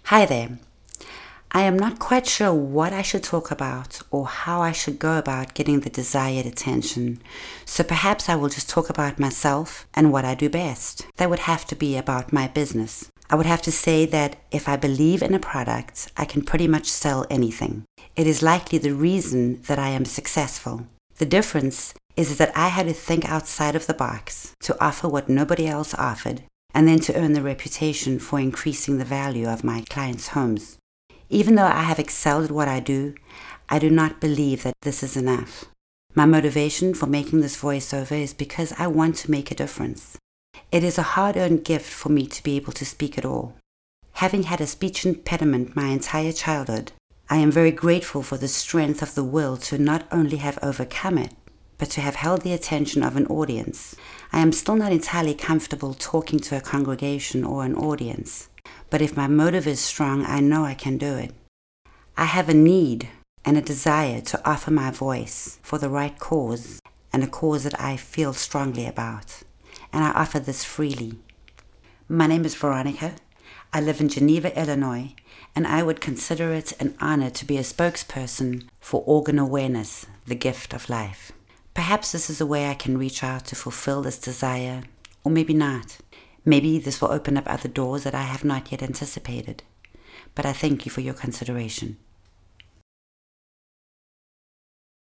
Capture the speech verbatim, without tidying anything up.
Hi there. I am not quite sure what I should talk about or how I should go about getting the desired attention, so perhaps I will just talk about myself and what I do best. That would have to be about my business. I would have to say that if I believe in a product, I can pretty much sell anything. It is likely the reason that I am successful. The difference is that I had to think outside of the box to offer what nobody else offered, and then to earn the reputation for increasing the value of my clients' homes. Even though I have excelled at what I do, I do not believe that this is enough. My motivation for making this voiceover is because I want to make a difference. It is a hard-earned gift for me to be able to speak at all. Having had a speech impediment my entire childhood, I am very grateful for the strength of the will to not only have overcome it, but to have held the attention of an audience. I am still not entirely comfortable talking to a congregation or an audience, but if my motive is strong, I know I can do it. I have a need and a desire to offer my voice for the right cause, and a cause that I feel strongly about, and I offer this freely. My name is Veronica. I live in Geneva, Illinois, and I would consider it an honor to be a spokesperson for organ awareness, the gift of life. Perhaps this is a way I can reach out to fulfill this desire, or maybe not. Maybe this will open up other doors that I have not yet anticipated. But I thank you for your consideration.